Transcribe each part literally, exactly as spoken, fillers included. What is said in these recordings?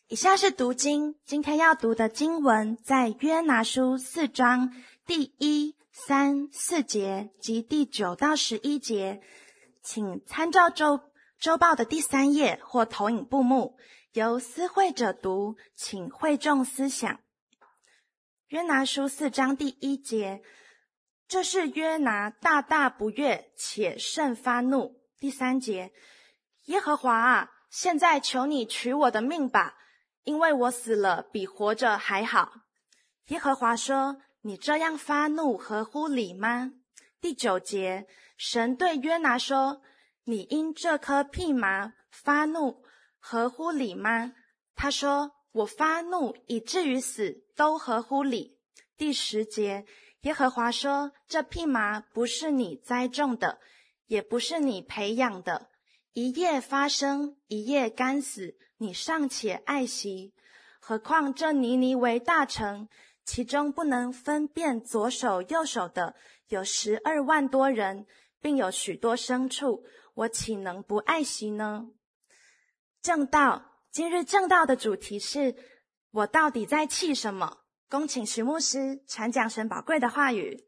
以下是读经，今天要读的经文在约拿书四章第一、三、四节及第九到十一节，请参照周周报的第三页或投影布幕，由思会者读，请会众思想。约拿书四章第一节，这是约拿大大不悦，且甚发怒。第三节，耶和华啊，现在求你取我的命吧，因为我死了比活着还好。耶和华说，你这样发怒合乎理吗？第九节，神对约拿说，你因这颗蓖麻发怒合乎理吗？他说，我发怒以至于死都合乎理。第十节，耶和华说，这蓖麻不是你栽种的，也不是你培养的，一夜发生，一夜干死，你尚且爱惜。何况这尼尼微大城，其中不能分辨左手右手的有十二万多人，并有许多牲畜，我岂能不爱惜呢？正道，今日正道的主题是我到底在气什么？恭请徐牧师传讲神宝贵的话语。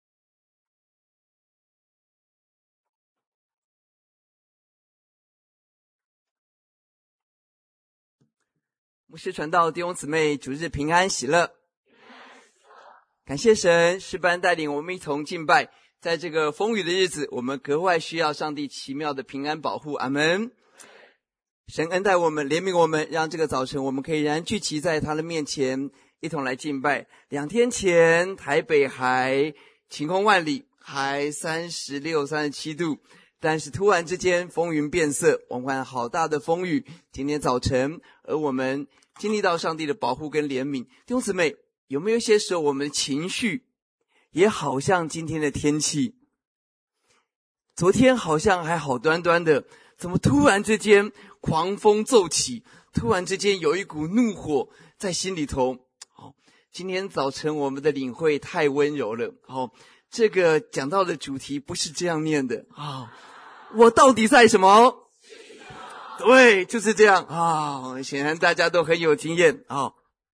牧师传道，弟兄姊妹，主日平安喜乐。感谢神，诗班带领我们一同敬拜。在这个风雨的日子，我们格外需要上帝奇妙的平安保护。阿们。神恩待我们，怜悯我们，让这个早晨我们可以然聚集在他的面前，一同来敬拜。两天前，台北还晴空万里，还三十六、三十七度。但是突然之间风云变色，我们看好大的风雨。今天早晨，而我们经历到上帝的保护跟怜悯。弟兄姊妹，有没有一些时候我们的情绪也好像今天的天气？昨天好像还好端端的，怎么突然之间狂风骤起，突然之间有一股怒火在心里头。好，今天早晨我们的领会太温柔了。好，这个讲到的主题不是这样念的啊。我到底在什么？对，就是这样啊。显然大家都很有经验啊。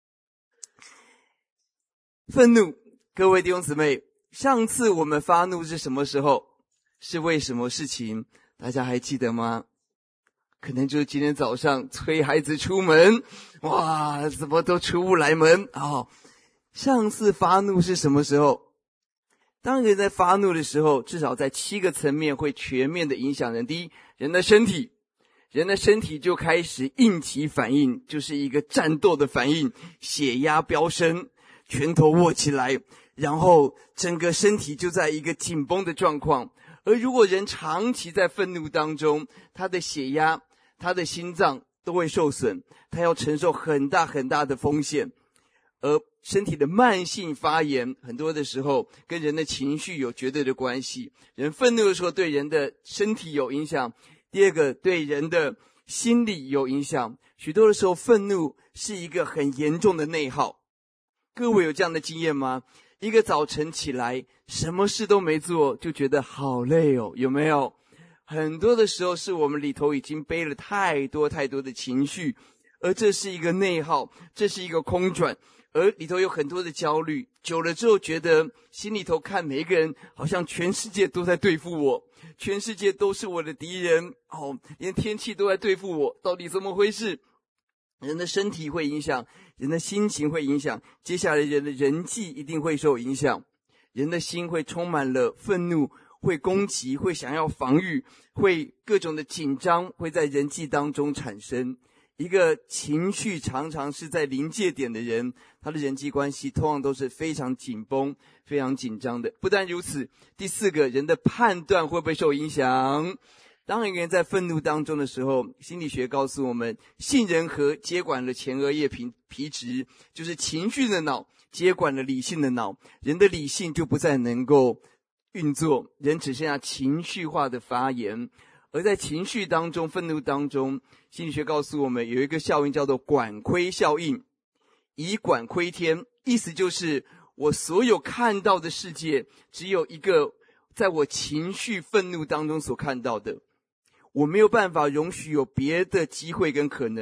愤怒，各位弟兄姊妹，上次我们发怒是什么时候？是为什么事情？大家还记得吗？可能就是今天早上催孩子出门，哇，怎么都出不来门啊。上次发怒是什么时候？当人在发怒的时候，至少在七个层面会全面的影响人。第一，人的身体，人的身体就开始应急反应，就是一个战斗的反应，血压飙升，拳头握起来，然后整个身体就在一个紧绷的状况。而如果人长期在愤怒当中，他的血压、他的心脏都会受损，他要承受很大很大的风险。而身体的慢性发炎，很多的时候跟人的情绪有绝对的关系。人愤怒的时候对人的身体有影响，第二个对人的心理有影响。许多的时候愤怒是一个很严重的内耗。各位有这样的经验吗？一个早晨起来什么事都没做，就觉得好累哦，有没有？很多的时候是我们里头已经背了太多太多的情绪，而这是一个内耗，这是一个空转，而里头有很多的焦虑，久了之后觉得心里头看每一个人好像全世界都在对付我，全世界都是我的敌人哦，连天气都在对付我，到底怎么回事？人的身体会影响，人的心情会影响，接下来人的人际一定会受影响。人的心会充满了愤怒，会攻击，会想要防御，会各种的紧张会在人际当中产生。一个情绪常常是在临界点的人，他的人际关系通常都是非常紧绷、非常紧张的。不但如此，第四个，人的判断会不会受影响？当一个人在愤怒当中的时候，心理学告诉我们，杏仁核接管了前额叶皮皮质，就是情绪的脑接管了理性的脑，人的理性就不再能够运作，人只剩下情绪化的发言。而在情绪当中，愤怒当中，心理学告诉我们有一个效应叫做管窥效应，以管窥天，意思就是我所有看到的世界只有一个在我情绪愤怒当中所看到的，我没有办法容许有别的机会跟可能，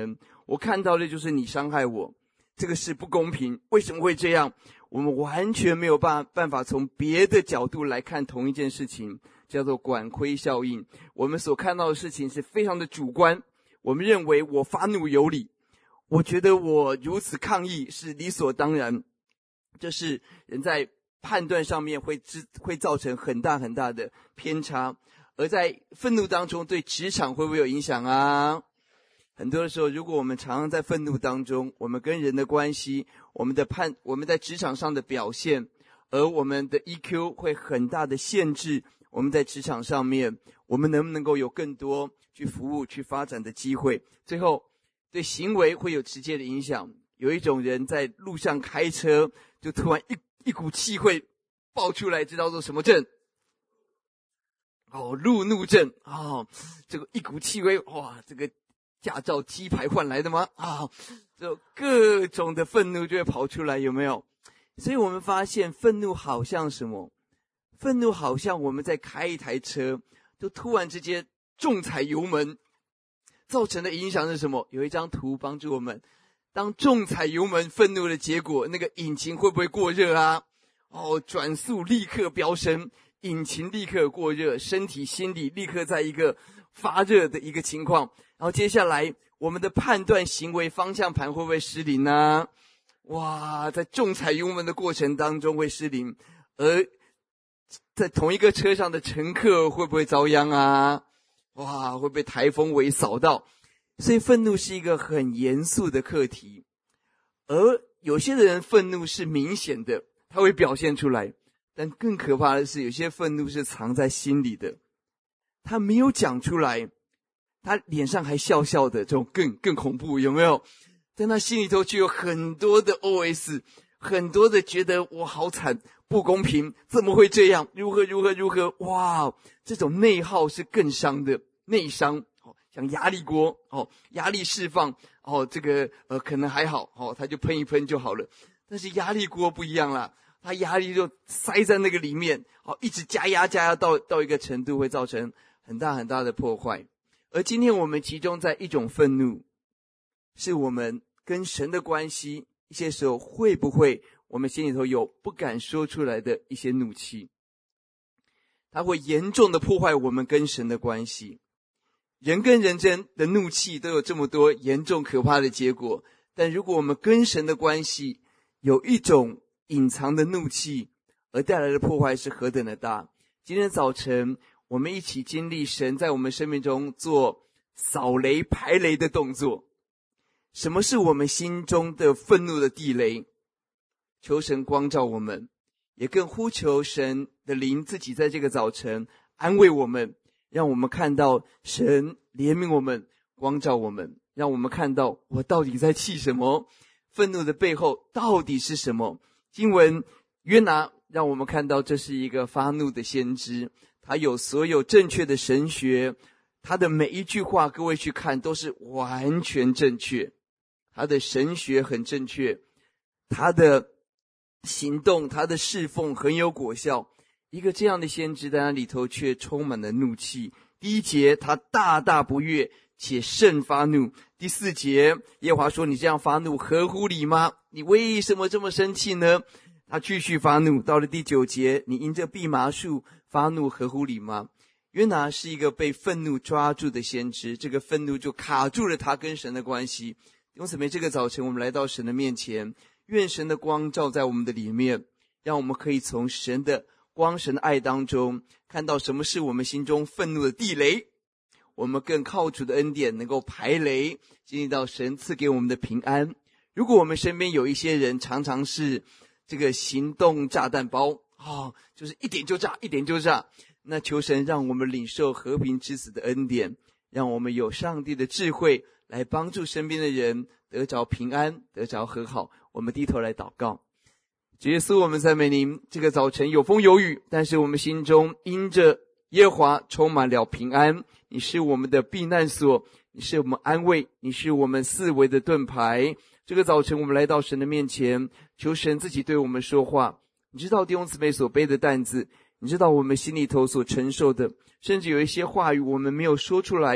我看到的就是你伤害我，这个是不公平，为什么会这样？我们完全没有办办法从别的角度来看同一件事情，叫做管窥效应。我们所看到的事情是非常的主观，我们认为我发怒有理，我觉得我如此抗议是理所当然，这是人在判断上面会知会造成很大很大的偏差。而在愤怒当中对职场会不会有影响啊？很多的时候，如果我们常常在愤怒当中，我们跟人的关系，我们的判我们在职场上的表现，而我们的 E Q 会很大的限制我们在职场上面我们能不能够有更多去服务去发展的机会，最后对行为会有直接的影响。有一种人在路上开车，就突然一一股气会爆出来，这叫做什么症？哦，路怒症。哦，这个一股气味，哇，这个驾照鸡排换来的吗？啊，就各种的愤怒就会跑出来，有没有？所以我们发现愤怒好像什么？愤怒好像我们在开一台车，就突然之间重踩油门，造成的影响是什么？有一张图帮助我们，当重踩油门愤怒的结果，那个引擎会不会过热啊？哦，转速立刻飙升，引擎立刻过热，身体心理立刻在一个发热的一个情况。然后接下来我们的判断行为方向盘会不会失灵呢？哇，在重踩油门的过程当中会失灵，而在同一个车上的乘客会不会遭殃啊？哇，会被台风尾扫到。所以愤怒是一个很严肃的课题，而有些人愤怒是明显的，他会表现出来，但更可怕的是有些愤怒是藏在心里的，他没有讲出来，他脸上还笑笑的，这种更更恐怖，有没有？在他心里头就有很多的 O S， 很多的觉得我好惨，不公平，怎么会这样，如何如何如何。哇，这种内耗是更伤的，内伤。像压力锅哦，压力释放哦，这个呃可能还好哦，他就喷一喷就好了。但是压力锅不一样啦，他压力就塞在那个里面，哦，一直加压加压到到一个程度，会造成很大很大的破坏。而今天我们集中在一种愤怒，是我们跟神的关系，一些时候会不会我们心里头有不敢说出来的一些怒气，它会严重的破坏我们跟神的关系。人跟人间的怒气都有这么多严重可怕的结果，但如果我们跟神的关系有一种隐藏的怒气，而带来的破坏是何等的大。今天早晨我们一起经历神在我们生命中做扫雷排雷的动作。什么是我们心中的愤怒的地雷？求神光照我们，也更呼求神的灵自己在这个早晨安慰我们，让我们看到神怜悯我们，光照我们，让我们看到我到底在气什么，愤怒的背后到底是什么。经文约拿让我们看到这是一个发怒的先知，他有所有正确的神学，他的每一句话各位去看都是完全正确，他的神学很正确，他的行动他的侍奉很有果效。一个这样的先知，但他里头却充满了怒气。第一节，他大大不悦，且甚发怒。第四节，耶和华说：你这样发怒合乎理吗？你为什么这么生气呢？他继续发怒。到了第九节，你因这蓖麻树发怒合乎理吗？约拿是一个被愤怒抓住的先知，这个愤怒就卡住了他跟神的关系。弟兄姊妹，这个早晨我们来到神的面前，愿神的光照在我们的里面，让我们可以从神的光神的爱当中看到什么是我们心中愤怒的地雷，我们更靠主的恩典能够排雷，经历到神赐给我们的平安。如果我们身边有一些人常常是这个行动炸弹包，哦，就是一点就炸一点就炸，那求神让我们领受和平之子的恩典，让我们有上帝的智慧来帮助身边的人得着平安，得着和好。我们低头来祷告。主耶稣，我们赞美您，这个早晨有风有雨，但是我们心中因着耶和华充满了平安。你是我们的避难所，你是我们安慰，你是我们四围的盾牌。这个早晨我们来到神的面前，求神自己对我们说话。你知道弟兄姊妹所背的担子，你知道我们心里头所承受的，甚至有一些话语我们没有说出来，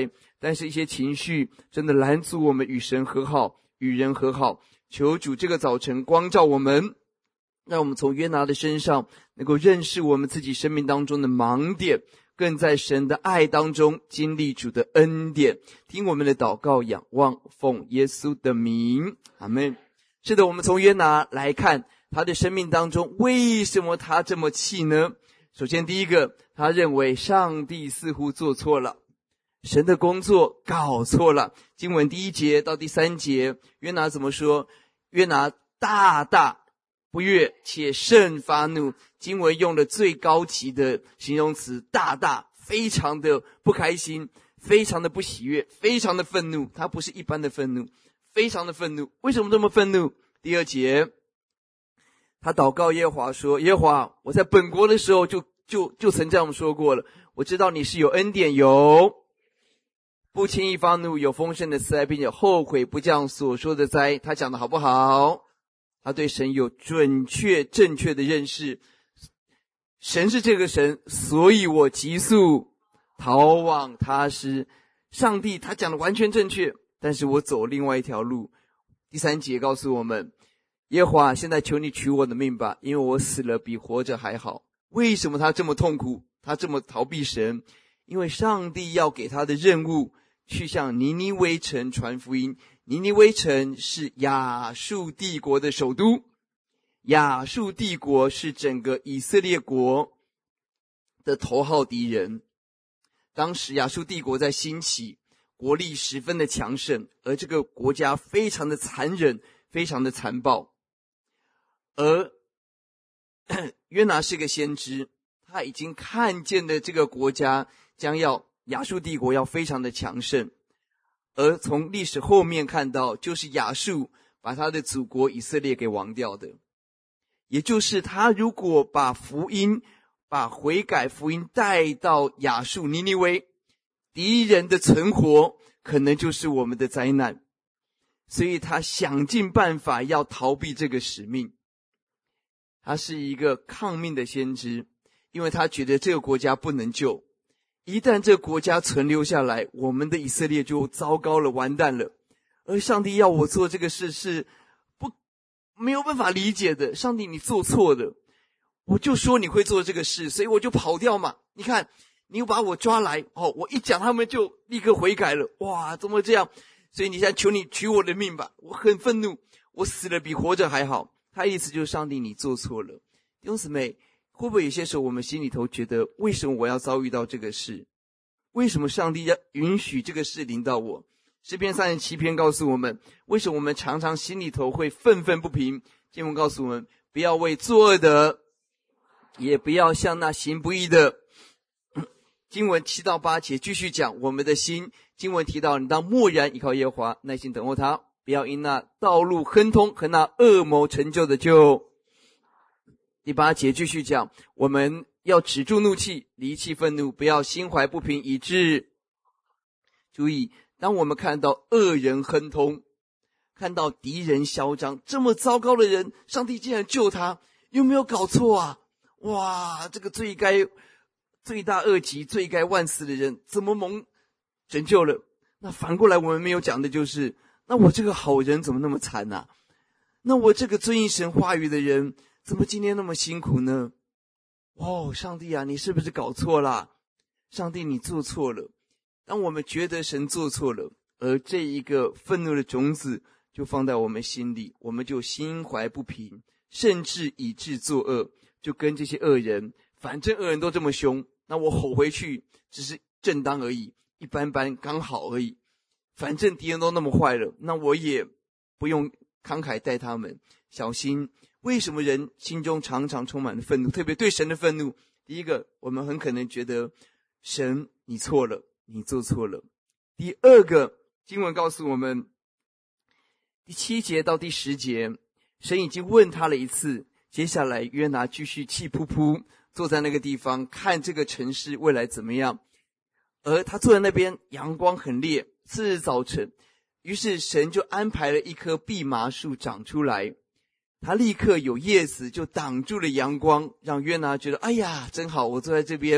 但是一些情绪真的拦阻我们与神和好，与人和好。求主这个早晨光照我们，让我们从约拿的身上能够认识我们自己生命当中的盲点，更在神的爱当中经历主的恩典。听我们的祷告，仰望奉耶稣的名，阿们。是的，我们从约拿来看他的生命当中，为什么他这么气呢？首先第一个，他认为上帝似乎做错了，神的工作搞错了。经文第一节到第三节，约拿怎么说？约拿大大不悦，且甚发怒。经文用了最高级的形容词，大大，非常的不开心，非常的不喜悦，非常的愤怒。他不是一般的愤怒，非常的愤怒。为什么这么愤怒？第二节，他祷告耶和华说，耶和华，我在本国的时候就就就曾这样说过了，我知道你是有恩典，有不轻易发怒，有丰盛的慈爱，并且后悔不降所说的灾。他讲的好不好？他对神有准确正确的认识，神是这个神，所以我急速逃往他施。上帝他讲的完全正确，但是我走另外一条路。第三节告诉我们，耶和华，现在求你取我的命吧，因为我死了比活着还好。为什么他这么痛苦？他这么逃避神？因为上帝要给他的任务，去向尼尼微城传福音。尼尼微城是亚述帝国的首都，亚述帝国是整个以色列国的头号敌人。当时亚述帝国在兴起，国力十分的强盛，而这个国家非常的残忍，非常的残暴。而约拿是个先知，他已经看见了这个国家将要亚述帝国要非常的强盛，而从历史后面看到，就是亚述把他的祖国以色列给亡掉的。也就是他如果把福音把悔改福音带到亚述尼尼微，敌人的存活可能就是我们的灾难，所以他想尽办法要逃避这个使命。他是一个抗命的先知，因为他觉得这个国家不能救，一旦这个国家存留下来，我们的以色列就糟糕了，完蛋了。而上帝要我做这个事是不没有办法理解的，上帝你做错了，我就说你会做这个事，所以我就跑掉嘛。你看你又把我抓来，哦，我一讲他们就立刻悔改了，哇，怎么这样？所以你现在求你取我的命吧，我很愤怒，我死了比活着还好。他意思就是上帝你做错了。弟兄姊妹，会不会有些时候我们心里头觉得，为什么我要遭遇到这个事？为什么上帝要允许这个事临到我？诗篇三十七篇告诉我们，为什么我们常常心里头会愤愤不平？经文告诉我们，不要为作恶的，也不要向那行不义的。经文七到八节继续讲我们的心。经文提到，你当默然依靠耶和华，耐心等候他，不要因那道路亨通和那恶谋成就的就。第八节继续讲，我们要止住怒气，离弃愤怒，不要心怀不平以致。注意，当我们看到恶人亨通，看到敌人嚣张，这么糟糕的人，上帝竟然救他，有没有搞错啊？哇，这个罪该罪大恶极、罪该万死的人怎么蒙拯救了？那反过来我们没有讲的就是，那我这个好人怎么那么惨啊？那我这个遵行神话语的人怎么今天那么辛苦呢？哦，上帝啊，你是不是搞错了？上帝你做错了。当我们觉得神做错了，而这一个愤怒的种子就放在我们心里，我们就心怀不平，甚至以致作恶，就跟这些恶人，反正恶人都这么凶，那我吼回去只是正当而已，一般般刚好而已，反正敌人都那么坏了，那我也不用慷慨待他们。小心，为什么人心中常常充满了愤怒，特别对神的愤怒？第一个，我们很可能觉得神你错了，你做错了。第二个，经文告诉我们第七节到第十节，神已经问他了一次，接下来约拿继续气扑扑坐在那个地方，看这个城市未来怎么样。而他坐在那边，阳光很烈，次日早晨，于是神就安排了一棵蓖麻树长出来，他立刻有叶子就挡住了阳光，让约拿觉得哎呀真好，我坐在这边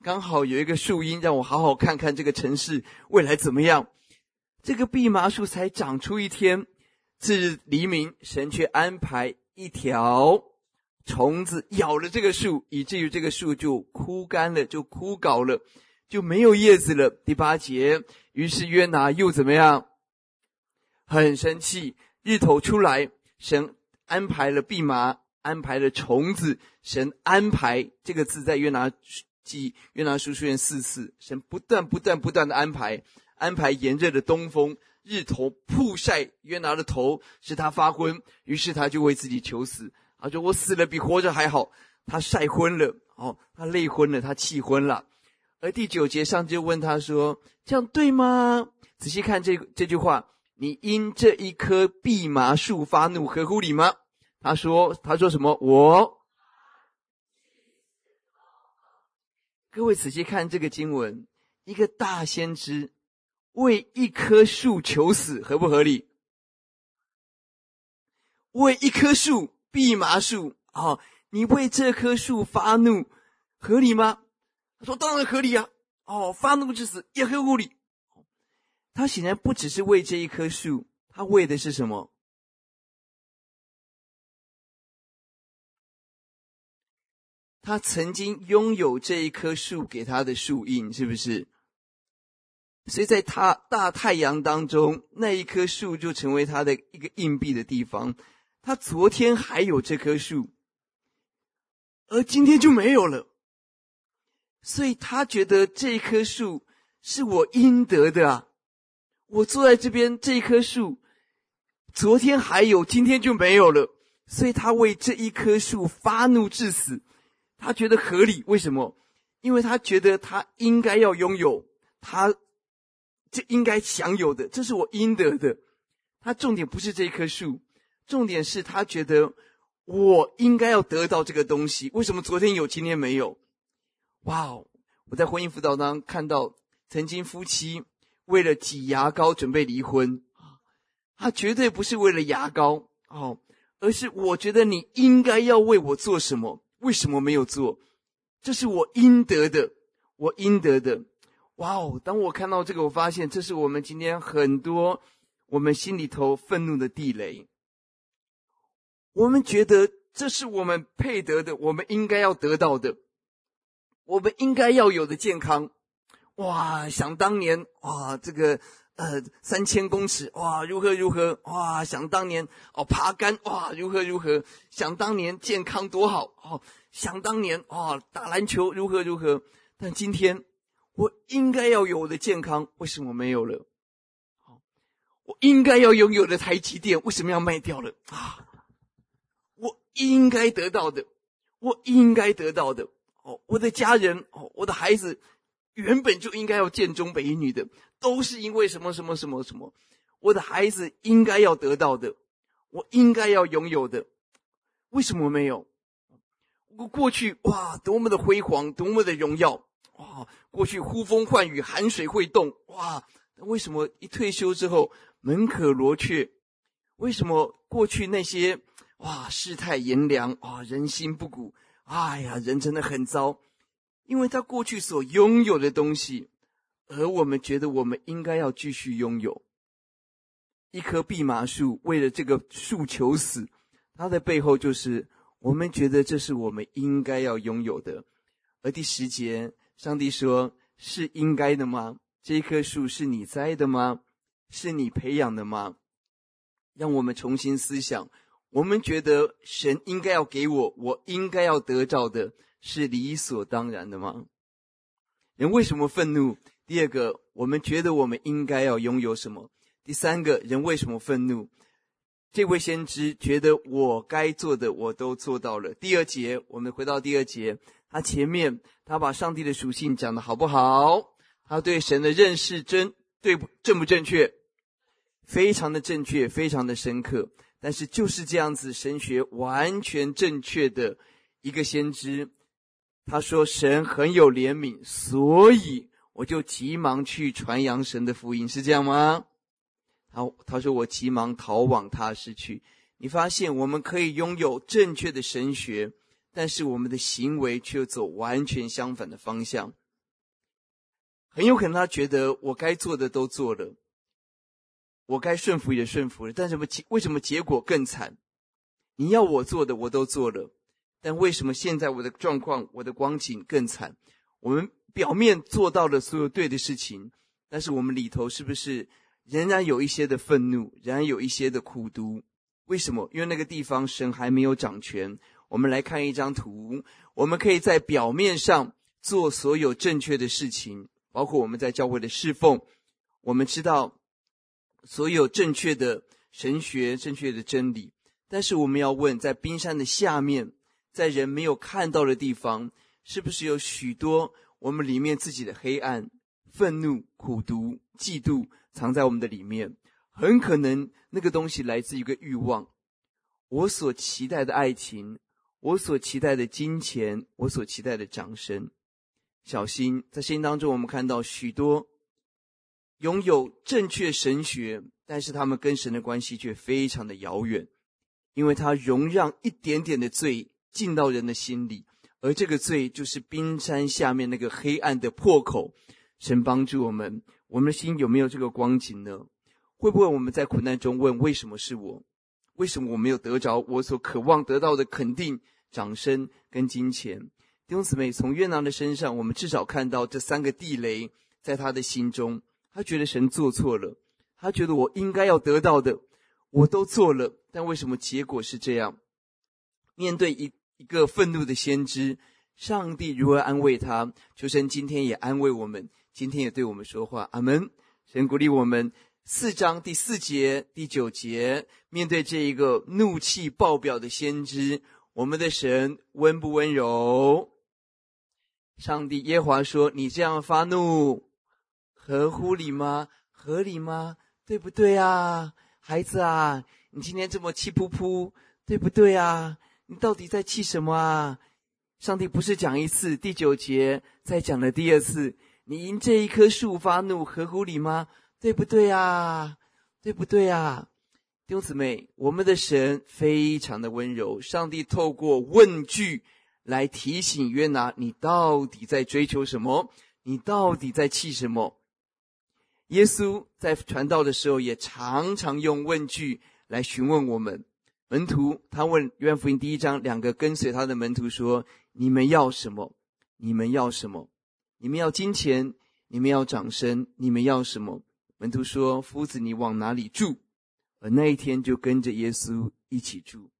刚好有一个树荫，让我好好看看这个城市未来怎么样。这个蓖麻树才长出一天，次日黎明，神却安排一条虫子咬了这个树，以至于这个树就枯干了，就枯槁了，就没有叶子了。第八节，于是约拿又怎么样？很生气。日头出来，神安排了蓖麻，安排了虫子。神安排这个字在约拿记约拿书出现四次，神不断不断不断的安排，安排炎热的东风，日头曝晒约拿的头，使他发昏，于是他就为自己求死。他说我死了比活着还好。他晒昏了，哦，他累昏了，他气昏了。而第九节上就问他说，这样对吗？仔细看这这句话，你因这一棵蓖麻树发怒，合乎理吗？他说他说什么？我各位仔细看这个经文，一个大先知为一棵树求死，合不合理？为一棵树，蓖麻树，哦，你为这棵树发怒，合理吗？他说当然合理啊，哦，发怒致死也合乎理。他显然不只是为这一棵树，他为的是什么？他曾经拥有这一棵树给他的树荫，是不是？所以在他大太阳当中，那一棵树就成为他的一个硬币的地方。他昨天还有这棵树，而今天就没有了。所以他觉得这棵树是我应得的啊！我坐在这边，这一棵树昨天还有，今天就没有了。所以他为这一棵树发怒致死，他觉得合理。为什么？因为他觉得他应该要拥有，他这应该享有的，这是我应得的。他重点不是这一棵树，重点是他觉得我应该要得到这个东西。为什么昨天有，今天没有？哇哦！我在婚姻辅导当中看到，曾经夫妻为了挤牙膏准备离婚，他绝对不是为了牙膏哦，而是我觉得你应该要为我做什么，为什么没有做？这是我应得的，我应得的。哇哦！当我看到这个，我发现这是我们今天很多我们心里头愤怒的地雷。我们觉得这是我们配得的，我们应该要得到的，我们应该要有的健康。哇，想当年，哇，这个呃三千公尺，哇，如何如何，哇，想当年哦爬杆，哇，如何如何，想当年健康多好哦，想当年哦打篮球如何如何。但今天我应该要有我的健康，为什么没有了？我应该要拥有的台积电，为什么要卖掉了啊？我应该得到的，我应该得到的哦，我的家人哦，我的孩子原本就应该要建中北一女的，都是因为什么什么什么什么，我的孩子应该要得到的，我应该要拥有的，为什么没有？我过去哇，多么的辉煌，多么的荣耀哇！过去呼风唤雨，寒水会冻哇！为什么一退休之后门可罗雀？为什么过去那些哇世态炎凉啊，人心不古？哎呀，人真的很糟。因为他过去所拥有的东西，而我们觉得我们应该要继续拥有。一棵蓖麻树为了这个树求死，它的背后就是我们觉得这是我们应该要拥有的。而第十节，上帝说，是应该的吗？这棵树是你栽的吗？是你培养的吗？让我们重新思想，我们觉得神应该要给我，我应该要得到的，是理所当然的吗？人为什么愤怒？第二个，我们觉得我们应该要拥有什么？第三个，人为什么愤怒？这位先知觉得我该做的我都做到了。第二节，我们回到第二节，他前面他把上帝的属性讲得好不好？他对神的认识真对不正不正确？非常的正确，非常的深刻。但是就是这样子神学完全正确的一个先知，他说神很有怜悯，所以我就急忙去传扬神的福音，是这样吗？他他说我急忙逃往他失去。你发现我们可以拥有正确的神学，但是我们的行为却走完全相反的方向。 很有可能他觉得我该做的都做了，我该顺服也顺服了，但是为什么结果更惨？你要我做的我都做了，但为什么现在我的状况，我的光景更惨？我们表面做到了所有对的事情，但是我们里头是不是仍然有一些的愤怒，仍然有一些的苦毒？为什么？因为那个地方神还没有掌权。我们来看一张图，我们可以在表面上做所有正确的事情，包括我们在教会的侍奉，我们知道所有正确的神学，正确的真理，但是我们要问，在冰山的下面，在人没有看到的地方，是不是有许多我们里面自己的黑暗、愤怒、苦毒、嫉妒藏在我们的里面？很可能那个东西来自一个欲望，我所期待的爱情，我所期待的金钱，我所期待的掌声。小心，在圣经当中我们看到许多拥有正确神学，但是他们跟神的关系却非常的遥远，因为他容让一点点的罪进到人的心里，而这个罪就是冰山下面那个黑暗的破口。神帮助我们，我们的心有没有这个光景呢？会不会我们在苦难中问，为什么是我？为什么我没有得着我所渴望得到的肯定、掌声跟金钱？弟兄姊妹，从约拿的身上，我们至少看到这三个地雷在他的心中。他觉得神做错了，他觉得我应该要得到的我都做了，但为什么结果是这样？面对一一个愤怒的先知，上帝如何安慰他？求神今天也安慰我们，今天也对我们说话。阿们。神鼓励我们，四章第四节、第九节，面对这一个怒气爆表的先知，我们的神温不温柔？上帝耶和华说，你这样发怒合乎理吗？合理吗？对不对啊？孩子啊，你今天这么气扑扑，对不对啊？你到底在气什么啊？上帝不是讲一次，第九节再讲了第二次，你因这一棵树发怒合乎理吗？对不对啊？对不对啊？弟兄姊妹，我们的神非常的温柔，上帝透过问句来提醒约拿，你到底在追求什么？你到底在气什么？耶稣在传道的时候也常常用问句来询问我们。门徒他问约翰福音第一章，两个跟随他的门徒说，你们要什么？你们要什么？你们要金钱？你们要掌声？你们要什么？门徒说，夫子你往哪里住？而那一天就跟着耶稣一起住。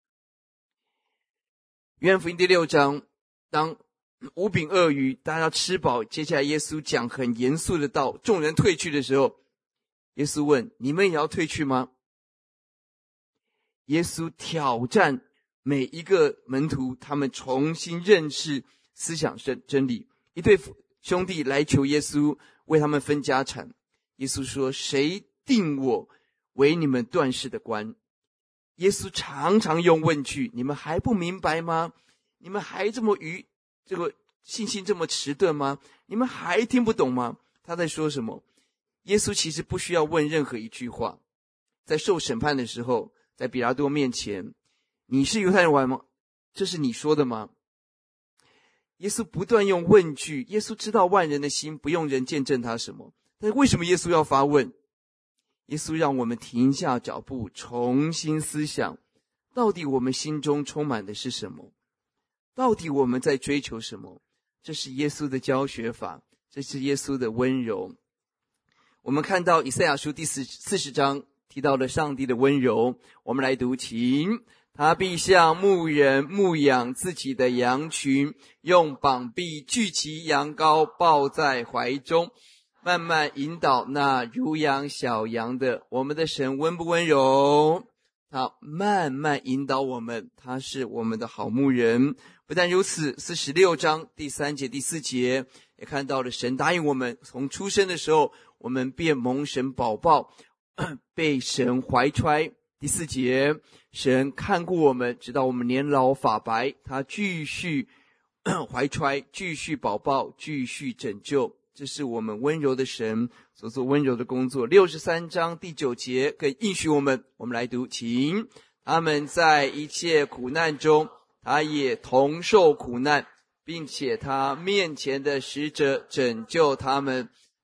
约翰福音第六章，当五饼二鱼大家吃饱，接下来耶稣讲很严肃的道，众人退去的时候，耶稣问，你们也要退去吗？耶稣挑战每一个门徒，他们重新认识思想真理。一对兄弟来求耶稣为他们分家产，耶稣说，谁定我为你们断事的官？耶稣常常用问句，你们还不明白吗？你们还这么愚这个信心这么迟钝吗？你们还听不懂吗？他在说什么？耶稣其实不需要问任何一句话。在受审判的时候，在比拉多面前，你是犹太人吗？这是你说的吗？耶稣不断用问句，耶稣知道万人的心，不用人见证他什么。但是为什么耶稣要发问？耶稣让我们停下脚步，重新思想，到底我们心中充满的是什么？到底我们在追求什么？这是耶稣的教学法，这是耶稣的温柔。我们看到以赛亚书第四十章提到了上帝的温柔，我们来读，请。他必像牧人牧养自己的羊群，用膀臂聚集羊羔，抱在怀中，慢慢引导那乳养小羊的。我们的神温不温柔？他慢慢引导我们，他是我们的好牧人。不但如此，四十六章第三节第四节也看到了神答应我们，从出生的时候我们便蒙神保抱，被神怀揣。第四节，神看顾我们，直到我们年老发白，他继续怀揣，继续保抱，继续拯救。这是我们温柔的神所做温柔的工作。六十三章第九节更应许我们，我们来读，请。他们在一切苦难中，他也同受苦难，并且他面前的使者拯救他们。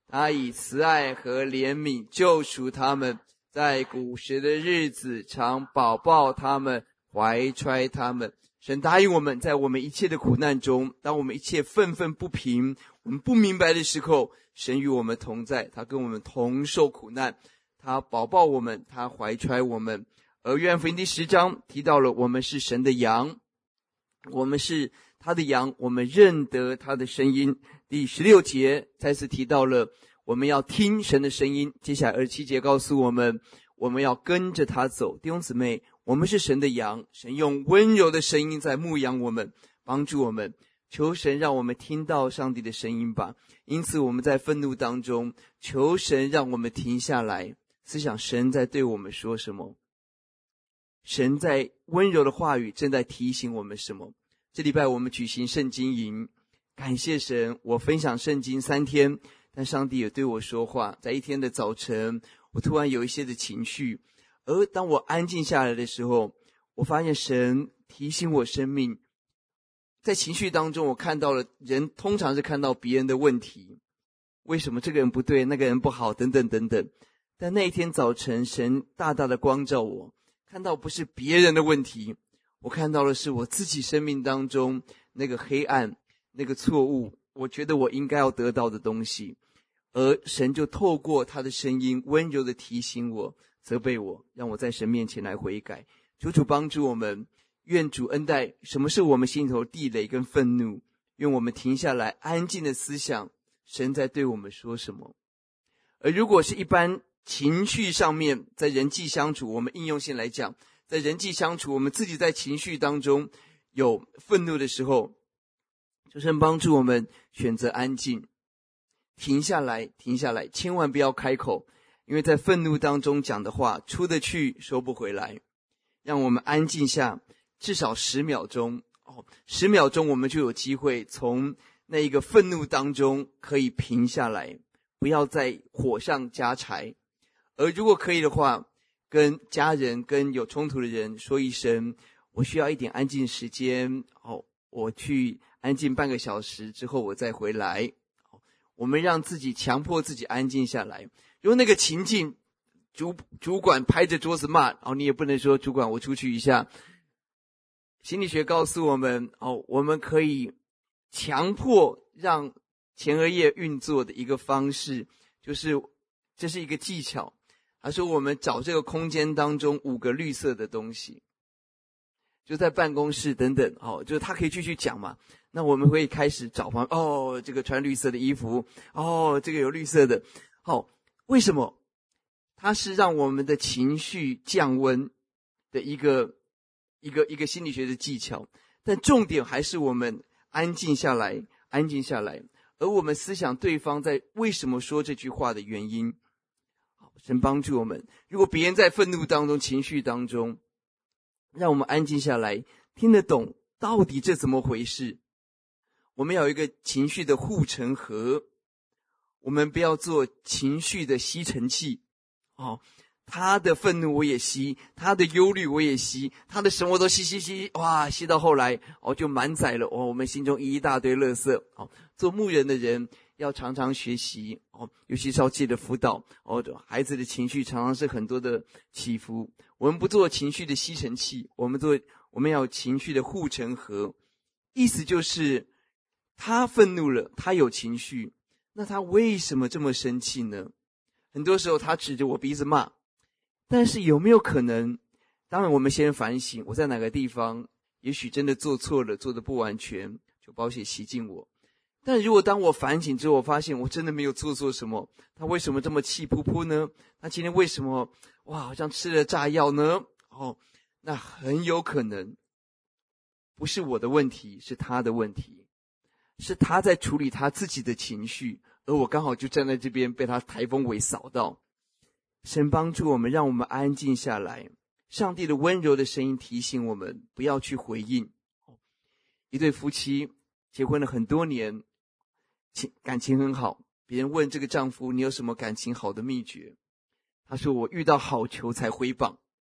他以慈爱和怜悯救赎他们，在古时的日子常保抱他们，怀揣他们。神答应我们，在我们一切的苦难中，当我们一切愤愤不平，我们不明白的时候，神与我们同在，他跟我们同受苦难，他保抱我们，他怀揣我们。而约翰福音第十章提到了我们是神的羊，我们是他的羊，我们认得他的声音。第十六节再次提到了我们要听神的声音。接下来二十七节告诉我们，我们要跟着他走。弟兄姊妹，我们是神的羊，神用温柔的声音在牧养我们，帮助我们。求神让我们听到上帝的声音吧。因此我们在愤怒当中，求神让我们停下来，思想神在对我们说什么，神在温柔的话语正在提醒我们什么。这礼拜我们举行圣经营，感谢神，我分享圣经三天，但上帝也对我说话。在一天的早晨，我突然有一些的情绪，而当我安静下来的时候，我发现神提醒我生命。在情绪当中，我看到了人通常是看到别人的问题，为什么这个人不对，那个人不好，等等等等。但那一天早晨，神大大的光照我，看到不是别人的问题，我看到的是我自己生命当中那个黑暗，那个错误，我觉得我应该要得到的东西。而神就透过他的声音温柔的提醒我，责备我，让我在神面前来悔改。求主帮助我们，愿主恩待什么是我们心头地雷跟愤怒，愿我们停下来安静的思想神在对我们说什么。而如果是一般情绪上面，在人际相处，我们应用性来讲，在人际相处，我们自己在情绪当中有愤怒的时候，求神帮助我们选择安静，停下来停下来，千万不要开口，因为在愤怒当中讲的话出得去收不回来。让我们安静下至少十秒钟，哦，十秒钟我们就有机会从那一个愤怒当中可以平下来，不要在火上加柴。而如果可以的话，跟家人跟有冲突的人说一声，我需要一点安静时间，哦，我去安静半个小时之后我再回来。我们让自己强迫自己安静下来。如果那个情境主主管拍着桌子骂，哦，你也不能说主管我出去一下。心理学告诉我们，哦，我们可以强迫让前额叶运作的一个方式，就是这是一个技巧。他说我们找这个空间当中五个绿色的东西，就在办公室等等，哦，就是他可以继续讲嘛。那我们会开始找方，哦，这个穿绿色的衣服，哦，这个有绿色的，好，哦，为什么？它是让我们的情绪降温的一个一个一个心理学的技巧。但重点还是我们安静下来，安静下来，而我们思想对方在为什么说这句话的原因。神帮助我们，如果别人在愤怒当中，情绪当中，让我们安静下来，听得懂到底这怎么回事。我们要有一个情绪的护城河，我们不要做情绪的吸尘器。哦，他的愤怒我也吸，他的忧虑我也吸，他的什么都吸吸吸，哇，吸到后来哦就满载了，哦，我们心中一大堆垃圾。哦，做牧人的人要常常学习，哦，尤其是要记得辅导，哦，孩子的情绪常常是很多的起伏。我们不做情绪的吸尘器，我们做我们要有情绪的护城河。意思就是他愤怒了，他有情绪，那他为什么这么生气呢？很多时候他指着我鼻子骂，但是有没有可能，当然我们先反省，我在哪个地方也许真的做错了，做得不完全，就宝血洗净我。但如果当我反省之后，我发现我真的没有做错什么，他为什么这么气扑扑呢？他今天为什么哇好像吃了炸药呢？哦，那很有可能不是我的问题，是他的问题，是他在处理他自己的情绪，而我刚好就站在这边被他台风尾扫到。神帮助我们，让我们安静下来，上帝的温柔的声音提醒我们不要去回应。一对夫妻结婚了很多年，感情很好，别人问这个丈夫你有什么感情好的秘诀，他说我遇到好球才挥棒。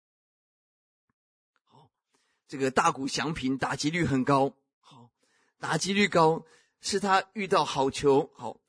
好，这个大谷翔平打击率很高，好，打击率高是他遇到好球，好哦，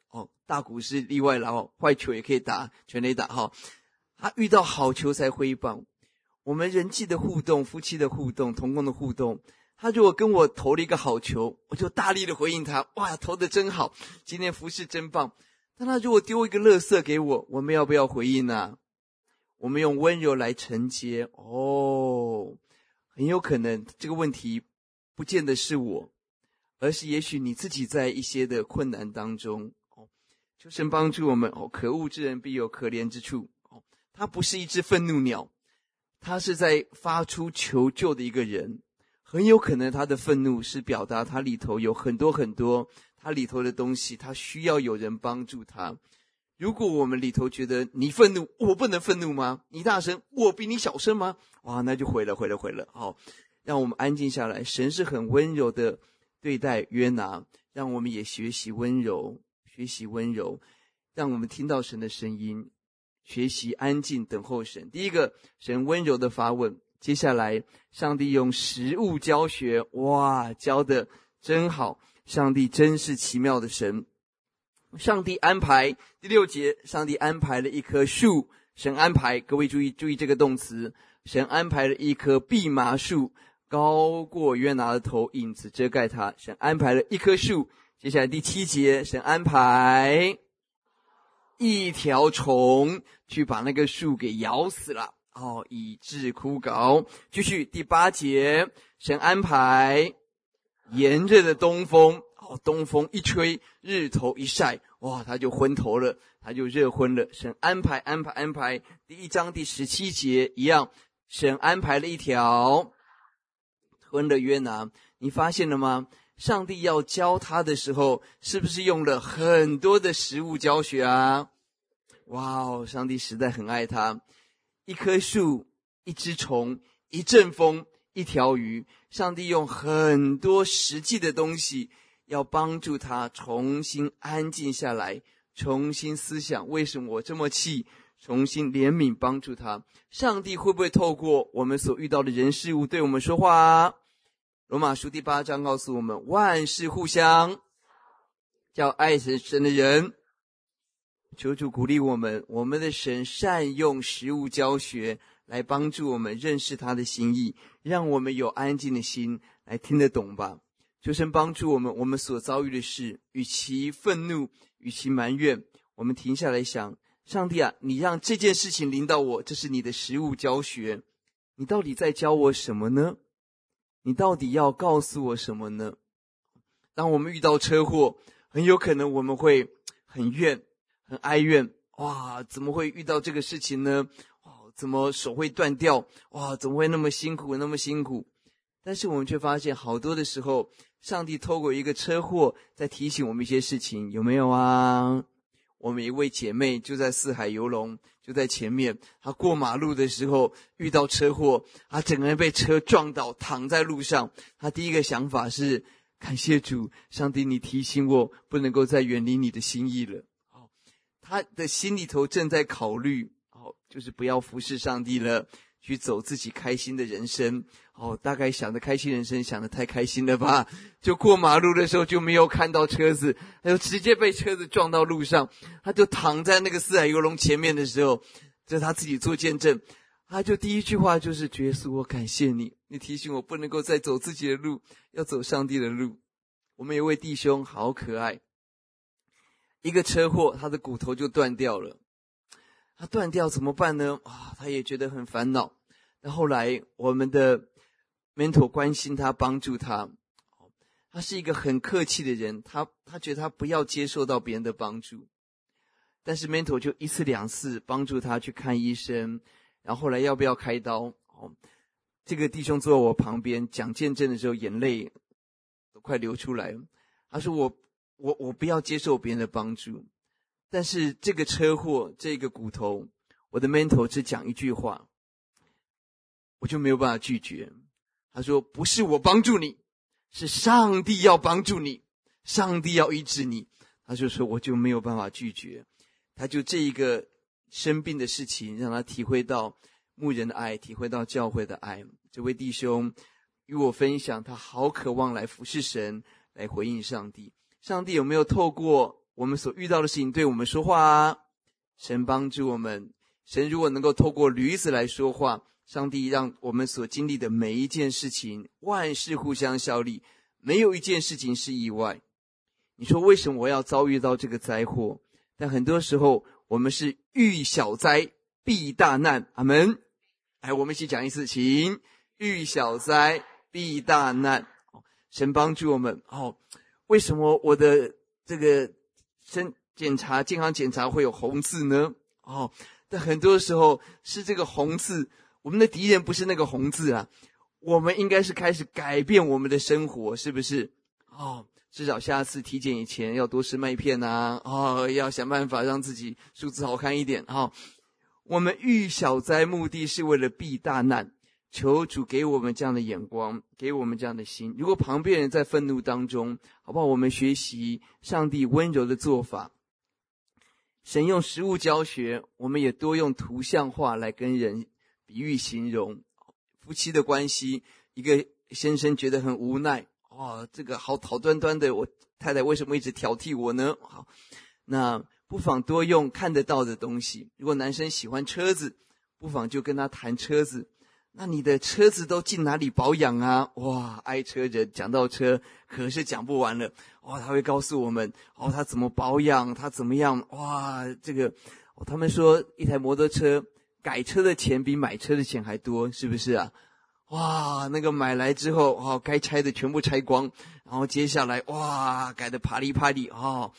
大股是例外了哦，坏球也可以打全垒打哈。他遇到好球才挥棒。我们人际的互动、夫妻的互动、同工的互动，他如果跟我投了一个好球，我就大力的回应他，哇，投得真好，今天服事真棒。但他如果丢一个垃圾给我，我们要不要回应呢？我们用温柔来承接，哦，很有可能这个问题不见得是我，而是也许你自己在一些的困难当中，哦，求神帮助我们。哦，可恶之人必有可怜之处。哦，他不是一只愤怒鸟，他是在发出求救的一个人。很有可能他的愤怒是表达他里头有很多很多他里头的东西，他需要有人帮助他。如果我们里头觉得你愤怒，我不能愤怒吗？你大声，我比你小声吗？哇，那就毁了毁了毁了。好，让我们安静下来。神是很温柔的对待约拿，让我们也学习温柔，学习温柔，让我们听到神的声音，学习安静等候神。第一个，神温柔的发问。接下来上帝用实物教学，哇，教的真好，上帝真是奇妙的神。上帝安排，第六节，上帝安排了一棵树，神安排，各位注意注意这个动词，神安排了一棵蓖麻树，高过约拿的头，影子遮盖他。神安排了一棵树。接下来第七节，神安排一条虫去把那个树给咬死了，哦，以致枯槁。继续第八节，神安排炎热的东风，哦，东风一吹，日头一晒，哇，他就昏头了，他就热昏了。神安排安排安排。第一章第十七节一样，神安排了一条吞了约拿。你发现了吗？上帝要教他的时候，是不是用了很多的实物教学啊？哇哦，上帝实在很爱他。一棵树，一只虫，一阵风，一条鱼，上帝用很多实际的东西要帮助他重新安静下来，重新思想为什么我这么气，重新怜悯帮助他。上帝会不会透过我们所遇到的人事物对我们说话啊？罗马书第八章告诉我们，万事互相叫爱神的人。求主鼓励我们，我们的神善用实物教学来帮助我们认识他的心意，让我们有安静的心来听得懂吧。求神帮助我们，我们所遭遇的事，与其愤怒，与其埋怨，我们停下来想，上帝啊，你让这件事情临到我，这是你的实物教学，你到底在教我什么呢？你到底要告诉我什么呢？当我们遇到车祸，很有可能我们会很怨，很哀怨，哇，怎么会遇到这个事情呢？哇，怎么手会断掉？哇，怎么会那么辛苦，那么辛苦？但是我们却发现，好多的时候，上帝透过一个车祸在提醒我们一些事情，有没有啊？我们一位姐妹就在四海游龙，就在前面，她过马路的时候遇到车祸，她整个人被车撞倒，躺在路上。她第一个想法是，感谢主，上帝你提醒我不能够再远离你的心意了。她的心里头正在考虑，哦，就是不要服侍上帝了，去走自己开心的人生。哦，大概想的开心人生想的太开心了吧，就过马路的时候就没有看到车子，他就直接被车子撞到路上。他就躺在那个四海游龙前面的时候，这是他自己做见证，他就第一句话就是，主耶稣，我感谢你，你提醒我不能够再走自己的路，要走上帝的路。我们有位弟兄好可爱，一个车祸他的骨头就断掉了，他断掉怎么办呢？啊，他也觉得很烦恼。那后来我们的 mentor 关心他，帮助他。他是一个很客气的人，他他觉得他不要接受到别人的帮助，但是 mentor 就一次两次帮助他去看医生，然后后来要不要开刀。哦，这个弟兄坐在我旁边讲见证的时候，眼泪都快流出来了。他说我我我不要接受别人的帮助，但是这个车祸，这个骨头，我的 mentor 只讲一句话，我就没有办法拒绝。他说不是我帮助你，是上帝要帮助你，上帝要医治你。他就说我就没有办法拒绝。他就这一个生病的事情让他体会到牧人的爱，体会到教会的爱。这位弟兄与我分享，他好渴望来服侍神，来回应上帝。上帝有没有透过我们所遇到的事情对我们说话啊。神帮助我们，神如果能够透过驴子来说话，上帝让我们所经历的每一件事情，万事互相效力，没有一件事情是意外。你说为什么我要遭遇到这个灾祸？但很多时候我们是遇小灾避大难。阿们。来，我们一起讲一次，请。遇小灾避大难。神帮助我们。哦，为什么我的这个身检查健康检查会有红字呢？哦，但很多时候是这个红字，我们的敌人不是那个红字啊，我们应该是开始改变我们的生活，是不是？哦，至少下次体检以前要多吃麦片啊，哦，要想办法让自己数字好看一点。哦，我们遇小灾目的是为了避大难，求主给我们这样的眼光，给我们这样的心。如果旁边人在愤怒当中，好不好？我们学习上帝温柔的做法。神用实物教学，我们也多用图像化来跟人比喻形容。夫妻的关系，一个先生觉得很无奈，哦，这个好好端端的，我太太为什么一直挑剔我呢？好，那不妨多用看得到的东西。如果男生喜欢车子，不妨就跟他谈车子。那你的车子都进哪里保养啊？哇，爱车人讲到车可是讲不完了。哇，他会告诉我们，哦，他怎么保养，他怎么样。哇，这个，哦，他们说一台摩托车改车的钱比买车的钱还多，是不是啊？哇，那个买来之后，哦，该拆的全部拆光，然后接下来，哇，改的啪里啪里。哦，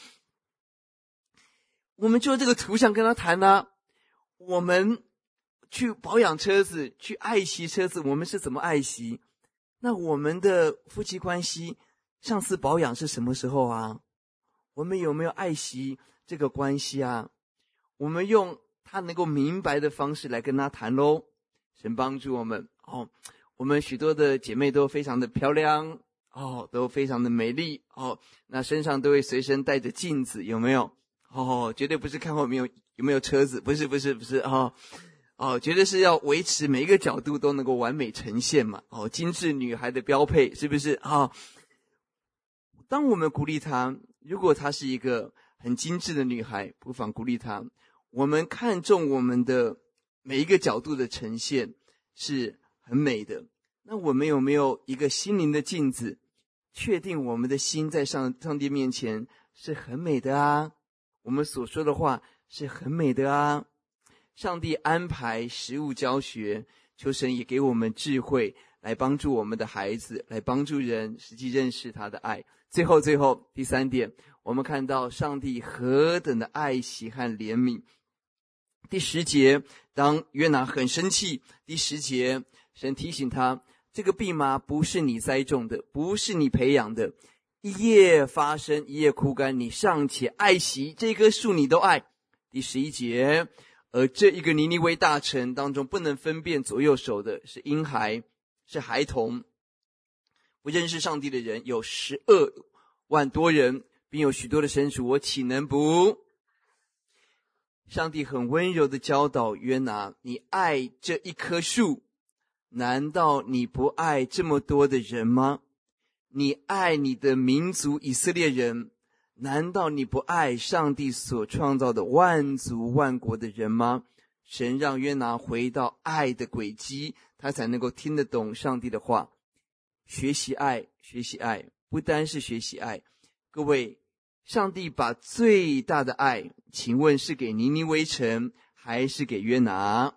我们就这个图像跟他谈啊，我们去保养车子，去爱惜车子，我们是怎么爱惜？那我们的夫妻关系上次保养是什么时候啊？我们有没有爱惜这个关系啊？我们用他能够明白的方式来跟他谈咯。神帮助我们。哦，我们许多的姐妹都非常的漂亮，哦，都非常的美丽，哦，那身上都会随身带着镜子，有没有？哦，绝对不是看后面有有没有车子，不是不是不是哦。哦，绝对是要维持每一个角度都能够完美呈现嘛。哦，精致女孩的标配，是不是？哦，当我们鼓励她，如果她是一个很精致的女孩，不妨鼓励她。我们看重我们的每一个角度的呈现是很美的。那我们有没有一个心灵的镜子，确定我们的心在上上帝面前是很美的啊？我们所说的话是很美的啊？上帝安排实务教学，求神也给我们智慧，来帮助我们的孩子，来帮助人实际认识他的爱。最后最后第三点，我们看到上帝何等的爱惜和怜悯。第十节，当约拿很生气，第十节神提醒他，这个蓖麻不是你栽种的，不是你培养的，一夜发生一夜枯干，你尚且爱惜这棵树，你都爱。第十一节，而这一个尼尼微大城当中，不能分辨左右手的是婴孩，是孩童，不认识上帝的人有十二万多人，并有许多的牲畜，我岂能不？上帝很温柔的教导约拿，你爱这一棵树，难道你不爱这么多的人吗？你爱你的民族以色列人，难道你不爱上帝所创造的万族万国的人吗？神让约拿回到爱的轨迹，他才能够听得懂上帝的话。学习爱，学习爱，不单是学习爱。各位，上帝把最大的爱，请问是给尼尼微城还是给约拿？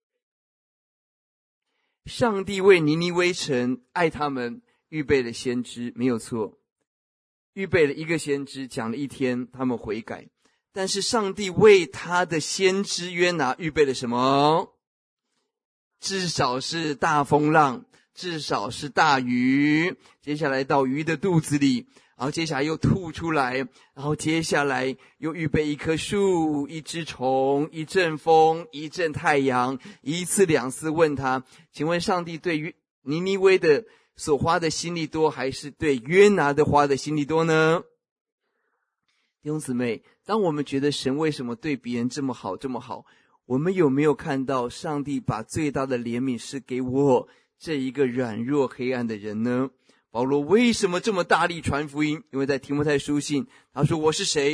上帝为尼尼微城爱他们预备了先知，没有错，预备了一个先知，讲了一天，他们悔改。但是上帝为他的先知约拿预备了什么？至少是大风浪，至少是大鱼，接下来到鱼的肚子里，然后接下来又吐出来，然后接下来又预备一棵树，一只虫，一阵风，一阵太阳，一次两次问他，请问上帝对于尼尼微的所花的心力多，还是对约拿的花的心力多呢？弟兄姊妹，当我们觉得神为什么对别人这么好这么好，我们有没有看到上帝把最大的怜悯是给我这一个软弱黑暗的人呢？保罗为什么这么大力传福音？因为在提摩太书信，他说我是谁？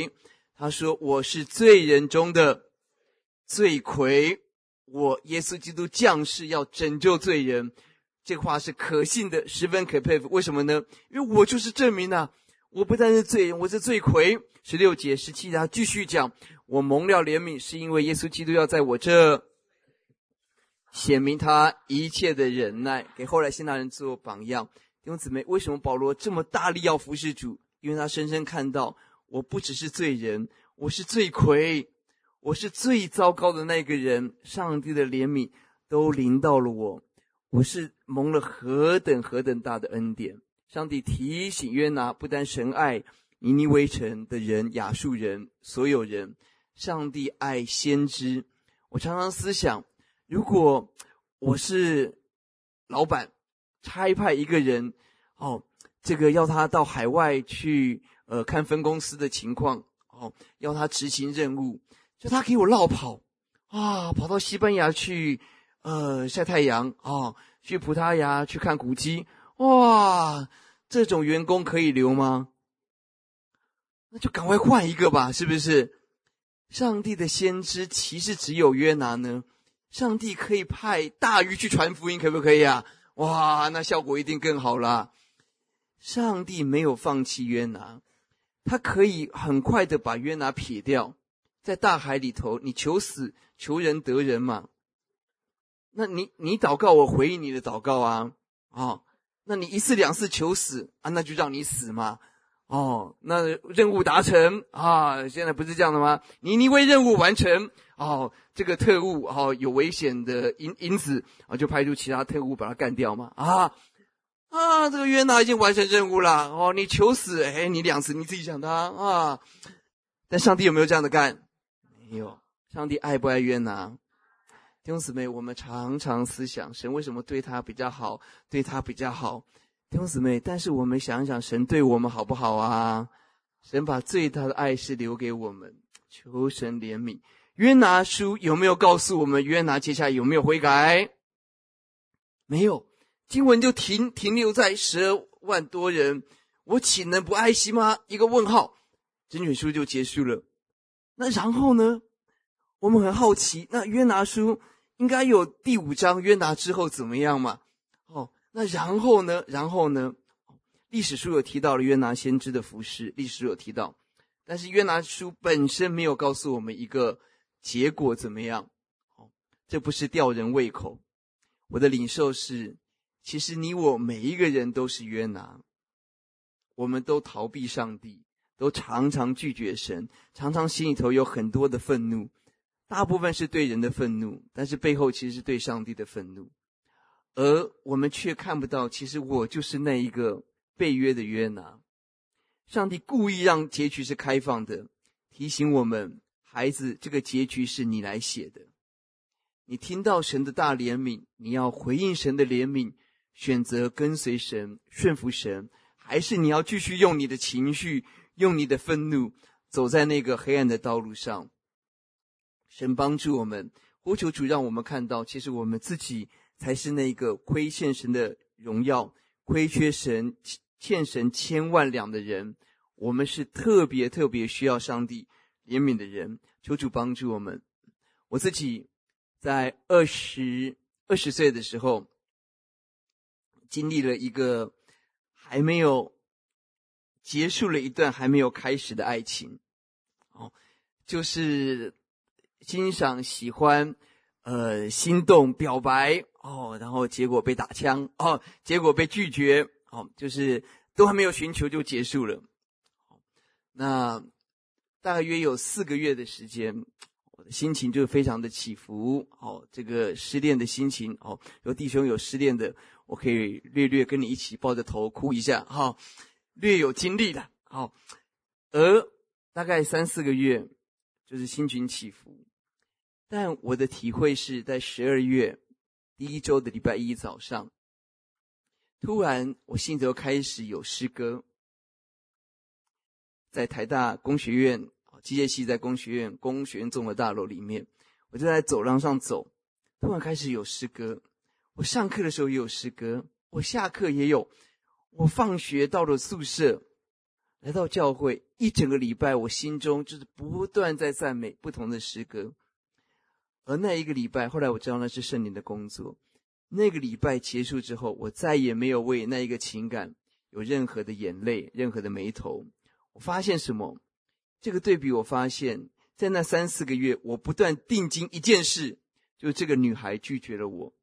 他说我是罪人中的罪魁，我耶稣基督降世要拯救罪人。这话是可信的，十分可佩服。为什么呢？因为我就是证明啊，我不但是罪人，我是罪魁。十六节十七节他继续讲，我蒙了怜悯，是因为耶稣基督要在我这显明他一切的忍耐，给后来希腊人做榜样。弟兄姊妹，为什么保罗这么大力要服侍主？因为他深深看到，我不只是罪人，我是罪魁，我是最糟糕的那个人，上帝的怜悯都临到了我，我是蒙了何等何等大的恩典。上帝提醒约拿，不单神爱尼尼微城的人、亚述人、所有人，上帝爱先知。我常常思想，如果我是老板，差派一个人，哦，这个要他到海外去，呃，看分公司的情况，哦，要他执行任务，就他给我落跑，啊，跑到西班牙去，呃，晒太阳，哦，去葡萄牙去看古迹，哇，这种员工可以留吗？那就赶快换一个吧，是不是？上帝的先知其实只有约拿呢，上帝可以派大鱼去传福音，可不可以啊？哇，那效果一定更好啦。上帝没有放弃约拿，他可以很快的把约拿撇掉，在大海里头，你求死求人得人嘛，那你你祷告，我回应你的祷告啊，哦，那你一次两次求死啊，那就让你死嘛。哦，那任务达成啊，现在不是这样的吗？尼尼微任务完成，哦，这个特务哦有危险的因因子啊，就派出其他特务把他干掉嘛。啊啊，这个约拿已经完成任务了，哦，你求死，哎，你两次你自己想他啊。但上帝有没有这样的干？没有。上帝爱不爱约拿？弟兄姊妹，我们常常思想神为什么对他比较好，对他比较好。弟兄姊妹，但是我们想想神对我们好不好啊？神把最大的爱是留给我们，求神怜悯。约拿书有没有告诉我们约拿接下来有没有悔改？没有，经文就停停留在十二万多人，我岂能不爱惜吗？一个问号，整卷书就结束了。那然后呢？我们很好奇，那约拿书应该有第五章，约拿之后怎么样嘛？哦，那然后呢？然后呢？历史书有提到了约拿先知的服事，历史书有提到，但是约拿书本身没有告诉我们一个结果怎么样。哦，这不是吊人胃口。我的领受是，其实你我每一个人都是约拿，我们都逃避上帝，都常常拒绝神，常常心里头有很多的愤怒，大部分是对人的愤怒，但是背后其实是对上帝的愤怒。而我们却看不到，其实我就是那一个被约的约拿。上帝故意让结局是开放的，提醒我们，孩子，这个结局是你来写的。你听到神的大怜悯，你要回应神的怜悯，选择跟随神，顺服神，还是你要继续用你的情绪，用你的愤怒，走在那个黑暗的道路上？神帮助我们，呼求主让我们看到，其实我们自己才是那个亏欠神的荣耀，亏缺神，欠神千万两的人。我们是特别特别需要上帝怜悯的人，求主帮助我们。我自己在二十二十岁的时候，经历了一个还没有结束了一段还没有开始的爱情，哦，就是欣赏、喜欢、呃，心动、表白，哦，然后结果被打枪，哦，结果被拒绝，哦，就是都还没有寻求就结束了。那大概约有四个月的时间，我的心情就非常的起伏，哦，这个失恋的心情，哦，有弟兄有失恋的，我可以略略跟你一起抱着头哭一下，哈、哦，略有经历的，好、哦，而大概三四个月就是心情起伏。但我的体会是在十二月第一周的礼拜一早上，突然我心头开始有诗歌，在台大工学院，机械系在工学院工学院综合大楼里面，我就在走廊上走，突然开始有诗歌。我上课的时候也有诗歌，我下课也有，我放学到了宿舍， 来到教会一整个礼拜，我心中就是不断在赞美不同的诗歌。而那一个礼拜，后来我知道那是圣灵的工作。那个礼拜结束之后，我再也没有为那一个情感有任何的眼泪，任何的眉头。我发现什么？这个对比，我发现在那三四个月，我不断定睛一件事，就是这个女孩拒绝了我。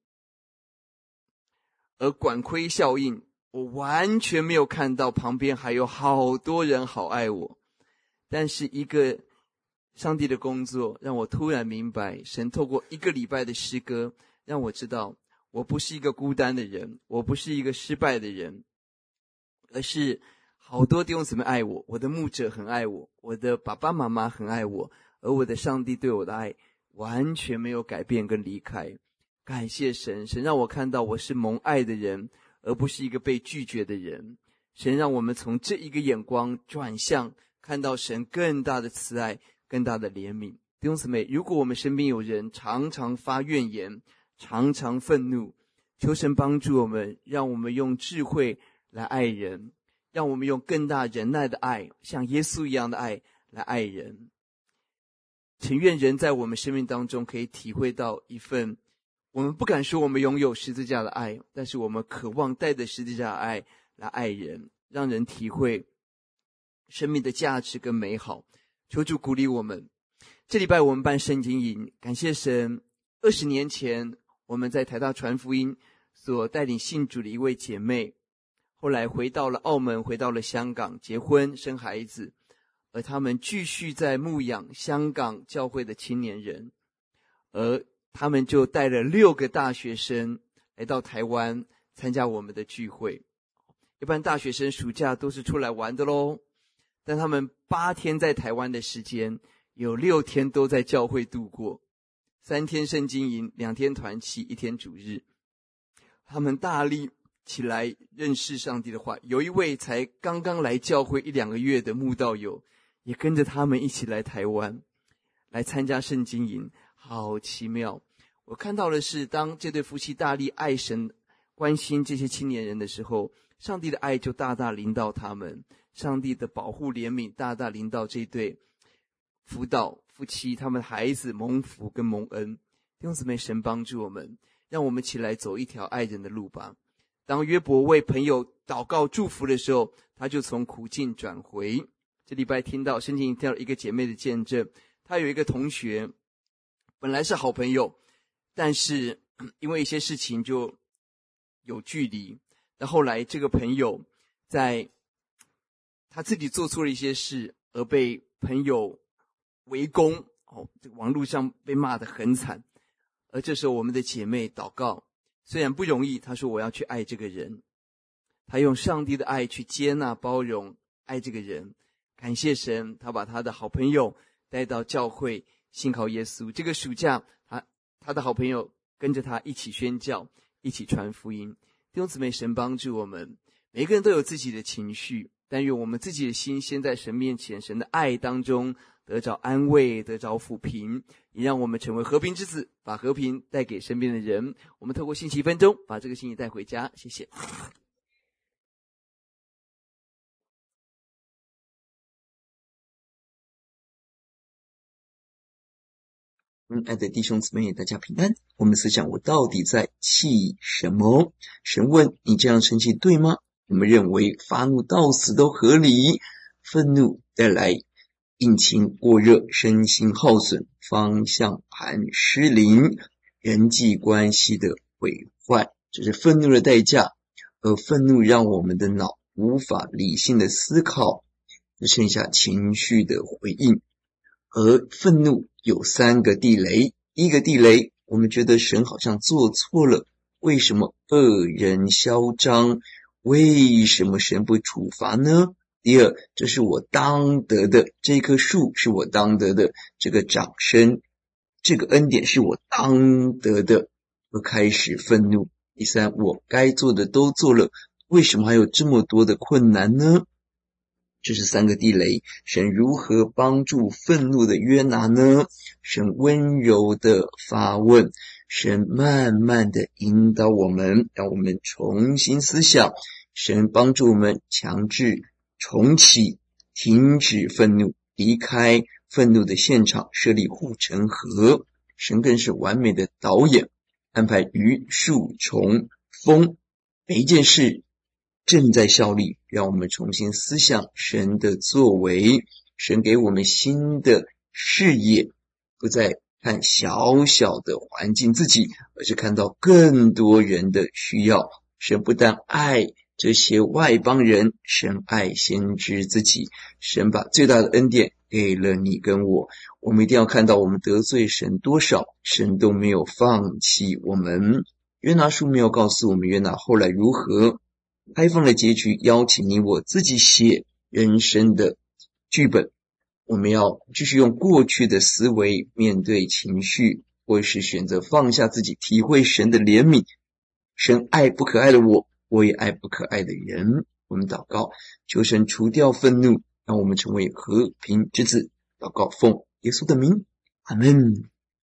而管窥效应，我完全没有看到旁边还有好多人好爱我。但是一个上帝的工作让我突然明白，神透过一个礼拜的诗歌让我知道，我不是一个孤单的人，我不是一个失败的人，而是好多弟兄姊妹爱我，我的牧者很爱我，我的爸爸妈妈很爱我，而我的上帝对我的爱完全没有改变跟离开。感谢神，神让我看到我是蒙爱的人，而不是一个被拒绝的人。神让我们从这一个眼光转向，看到神更大的慈爱，更大的怜悯。弟兄姊妹，如果我们身边有人常常发怨言，常常愤怒，求神帮助我们，让我们用智慧来爱人，让我们用更大忍耐的爱，像耶稣一样的爱来爱人。请愿人在我们生命当中可以体会到一份，我们不敢说我们拥有十字架的爱，但是我们渴望带着十字架的爱来爱人，让人体会生命的价值跟美好。求主鼓励我们。这礼拜我们办圣经营，感谢神，二十年前我们在台大传福音所带领信主的一位姐妹，后来回到了澳门，回到了香港，结婚生孩子，而他们继续在牧养香港教会的青年人，而他们就带了六个大学生来到台湾参加我们的聚会。一般大学生暑假都是出来玩的咯，但他们八天在台湾的时间，有六天都在教会度过，三天圣经营，两天团契，一天主日。他们大力起来认识上帝的话。有一位才刚刚来教会一两个月的慕道友，也跟着他们一起来台湾来参加圣经营，好奇妙。我看到的是，当这对夫妻大力爱神，关心这些青年人的时候，上帝的爱就大大临到他们，上帝的保护怜悯大大临到这对辅导夫妻，他们的孩子蒙福跟蒙恩。弟兄姊妹，神帮助我们，让我们起来走一条爱人的路吧。当约伯为朋友祷告祝福的时候，他就从苦境转回。这礼拜听到圣经听到一个姐妹的见证，她有一个同学本来是好朋友，但是因为一些事情就有距离。那后来这个朋友在他自己做错了一些事，而被朋友围攻，哦，这个网络上被骂得很惨。而这时候我们的姐妹祷告，虽然不容易，她说我要去爱这个人，她用上帝的爱去接纳包容爱这个人。感谢神，她把她的好朋友带到教会信靠耶稣。这个暑假她她的好朋友跟着她一起宣教，一起传福音。弟兄姊妹，神帮助我们，每个人都有自己的情绪，但愿我们自己的心先在神面前，神的爱当中得着安慰，得着抚平，也让我们成为和平之子，把和平带给身边的人。我们透过信息一分钟把这个信息带回家，谢谢。 嗯，爱的弟兄姊妹，大家平安。我们思想，我到底在气什么？神问你这样生气对吗？我们认为发怒到死都合理，愤怒带来引擎过热，身心耗损，方向盘失灵，人际关系的毁坏，这是愤怒的代价。而愤怒让我们的脑无法理性的思考，只剩下情绪的回应。而愤怒有三个地雷，第一个地雷，我们觉得神好像做错了，为什么恶人嚣张？为什么神不处罚呢？第二，这是我当得的，这棵树是我当得的，这个掌声，这个恩典是我当得的，而开始愤怒。第三，我该做的都做了，为什么还有这么多的困难呢？这是三个地雷，神如何帮助愤怒的约拿呢？神温柔的发问，神慢慢的引导我们，让我们重新思想，神帮助我们强制重启停止愤怒，离开愤怒的现场，设立护城河。神更是完美的导演，安排鱼、树、虫、风，每一件事正在效力，让我们重新思想神的作为。神给我们新的视野，不再看小小的环境自己，而是看到更多人的需要。神不但爱这些外邦人，神爱先知自己。神把最大的恩典给了你跟我，我们一定要看到我们得罪神多少，神都没有放弃我们。约拿书没有告诉我们约拿后来如何，开放的结局邀请你我自己写人生的剧本。我们要继续用过去的思维面对情绪，或是选择放下自己，体会神的怜悯。神爱不可爱的我，我也爱不可爱的人。我们祷告，求神除掉愤怒，让我们成为和平之子。祷告奉耶稣的名，阿们。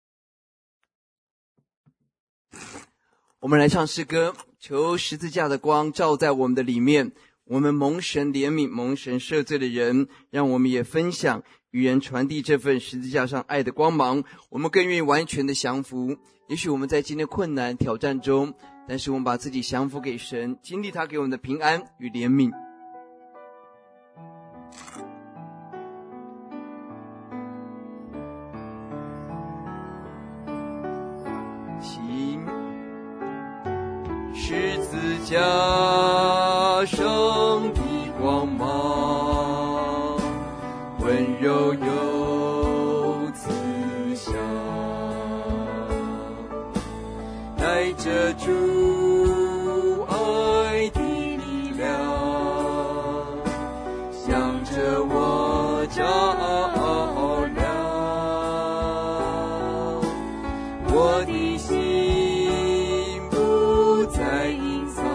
我们来唱诗歌，求十字架的光照在我们的里面，我们蒙神怜悯，蒙神赦罪的人，让我们也分享与人传递这份十字架上爱的光芒。我们更愿意完全的降服。也许我们在今天困难挑战中，但是我们把自己降服给神，经历他给我们的平安与怜悯。请十字架上的光芒，温柔又慈祥，带着主爱的力量，向着我照亮，我的心不再隐藏，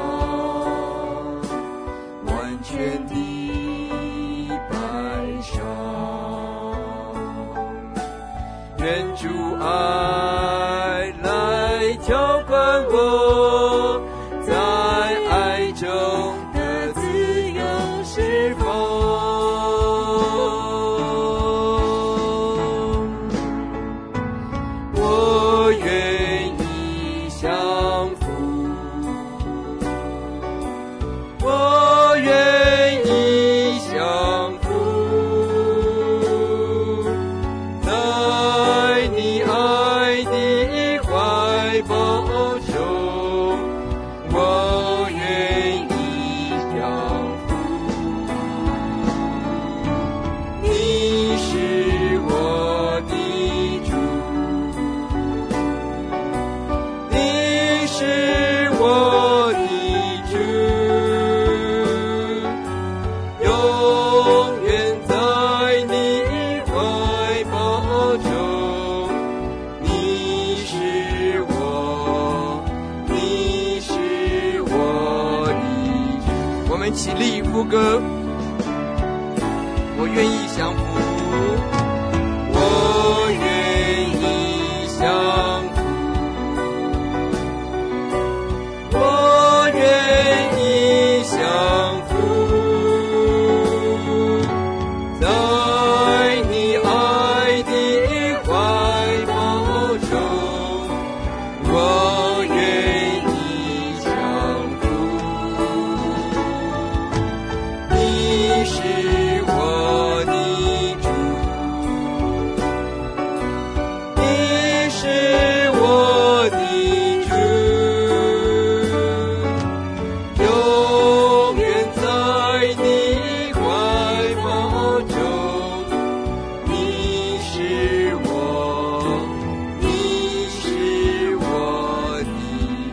完全的摆上，愿主爱来浇灌我，在爱中的自由释放。我愿意降服，我愿意降服，在你爱的怀抱中，我愿意降服。你是我的主，你是我的主，永远在你怀抱中。你是我，你是我的主。我们起立副歌，我愿意降服，我愿意降服，我愿意降服，在你爱的怀抱中，我愿意降服。你是我的主，你是我的主，永远在你怀抱中。你是我，你是我的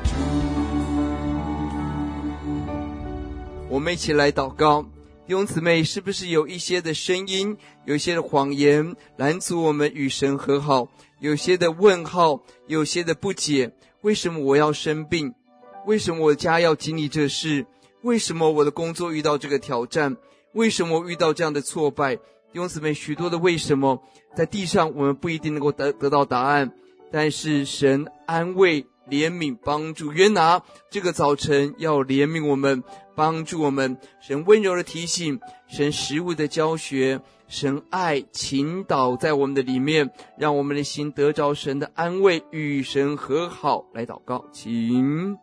主。我们一起来祷告。弟兄姊妹，是不是有一些的声音，有一些的谎言拦阻我们与神和好，有些的问号，有些的不解，为什么我要生病？为什么我家要经历这事？为什么我的工作遇到这个挑战？为什么我遇到这样的挫败？弟兄姊妹，许多的为什么在地上我们不一定能够得得到答案，但是神安慰怜悯帮助约拿，这个早晨要怜悯我们，帮助我们。神温柔的提醒，神实物的教学，神爱倾倒在我们的里面，让我们的心得着神的安慰，与神和好。来祷告，请。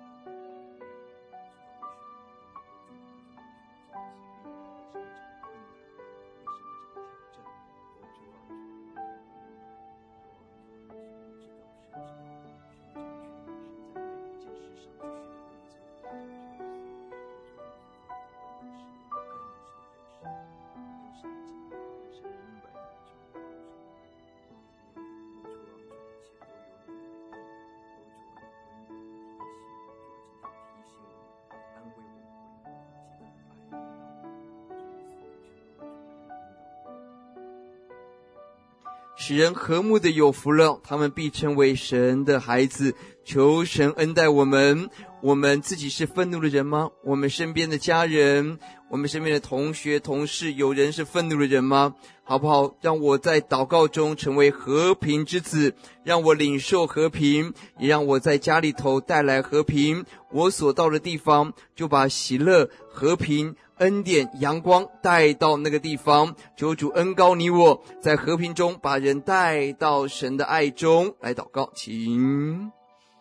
使人和睦的有福了，他们必称为神的孩子。求神恩待我们。我们自己是愤怒的人吗？我们身边的家人，我们身边的同学同事，有人是愤怒的人吗？好不好？让我在祷告中成为和平之子，让我领受和平，也让我在家里头带来和平。我所到的地方，就把喜乐、和平、恩典、阳光带到那个地方。求主恩膏你我，在和平中把人带到神的爱中。来祷告，请。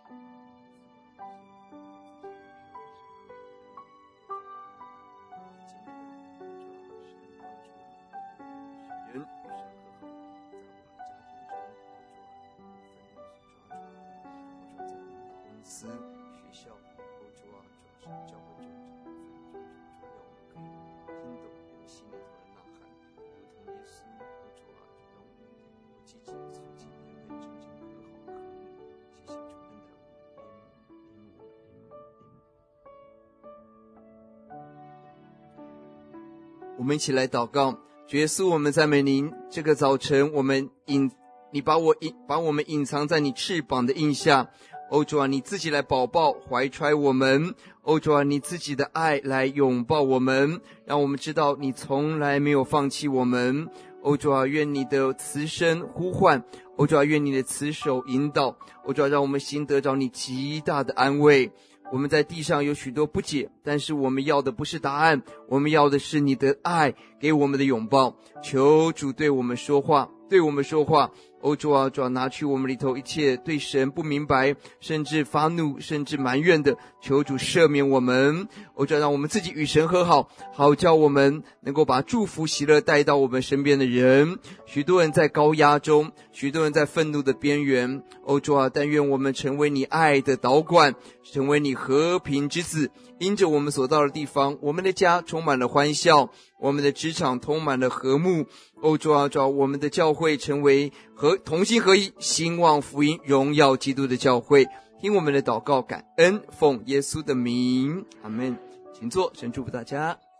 我们一起来祷告。主耶稣，我们赞美您。这个早晨，我们隐，你把我隐，把我们隐藏在你翅膀的荫下。哦，主啊，你自己来保抱、怀揣我们。哦，主啊，你自己的爱来拥抱我们，让我们知道你从来没有放弃我们。哦，主啊，愿你的慈声呼唤。哦，主啊，愿你的慈手引导。哦，主啊，让我们心得着你极大的安慰。我们在地上有许多不解，但是我们要的不是答案，我们要的是你的爱给我们的拥抱。求主对我们说话，对我们说话。哦，主啊，主啊，拿去我们里头一切对神不明白，甚至发怒，甚至埋怨的，求主赦免我们。哦，主啊，让我们自己与神和好，好叫我们能够把祝福喜乐带到我们身边的人。许多人在高压中，许多人在愤怒的边缘。哦，主啊，但愿我们成为你爱的导管，成为你和平之子。因着我们所到的地方，我们的家充满了欢笑，我们的职场充满了和睦。哦，主啊，主啊，我们的教会成为和同心合一，兴旺福音，荣耀基督的教会。听我们的祷告，感恩，奉耶稣的名，阿们。请坐，神祝福大家。